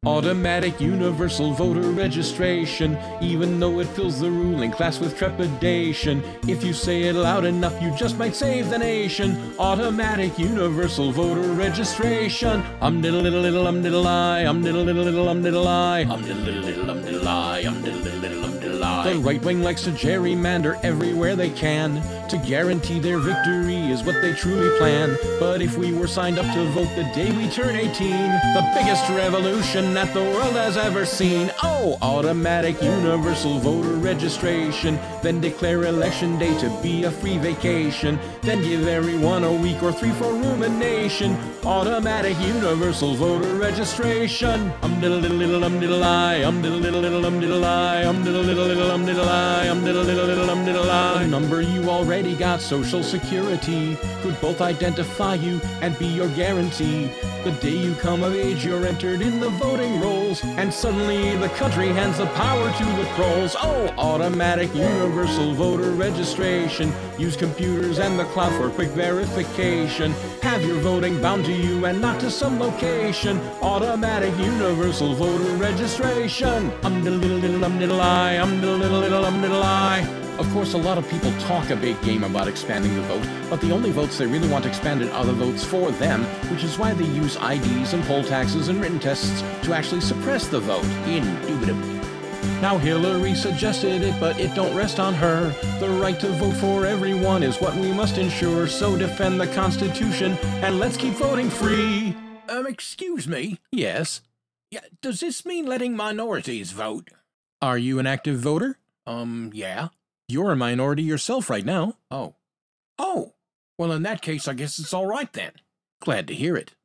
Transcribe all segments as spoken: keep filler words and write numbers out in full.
Automatic universal voter registration, even though it fills the ruling class with trepidation. If you say it loud enough, you just might save the nation. Automatic universal voter registration. Um diddle little little um diddle I, um diddle little little um diddle I, um diddle little little um diddle I, um diddle little little um diddle I. The right wing likes to gerrymander everywhere they can to guarantee their victory is what they truly plan. But if we were signed up to vote the day we turn eighteen, the biggest revolution that the world has ever seen. Oh, automatic universal voter registration. Then declare election day to be a free vacation. Then give everyone a week or three for rumination. Automatic universal voter registration. Um diddle diddle diddle um diddle I, um diddle diddle diddle um diddle I, um diddle diddle diddle um diddle I, um diddle diddle diddle um diddle I. The number you already got, Social Security, could both identify you and be your guarantee. The day you come of age, you're entered in the voting rolls, and suddenly the country hands the power to the pros. Oh, automatic universal voter registration. Use computers and the cloud for quick verification. Have your voting bound to you and not to some location. Automatic universal voter registration. Um diddle diddle diddle um diddle I, um diddle diddle diddle um diddle I. Of course, a lot of people talk a big game about expanding the vote, but the only votes they really want expanded are the votes for them, which is why they use I Ds and poll taxes and written tests to actually suppress the vote, indubitably. Now Hillary suggested it, but it don't rest on her. The right to vote for everyone is what we must ensure, so defend the Constitution and let's keep voting free. Um, excuse me? Yes? Yeah, does this mean letting minorities vote? Are you an active voter? Um, yeah. You're a minority yourself right now. Oh. Oh! Well, in that case, I guess it's all right then. Glad to hear it.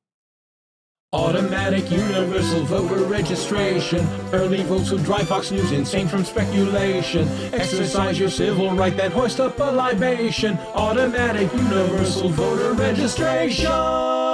Automatic universal voter registration. Early votes will drive Fox News insane from speculation. Exercise your civil right, then hoist up a libation. Automatic universal voter registration.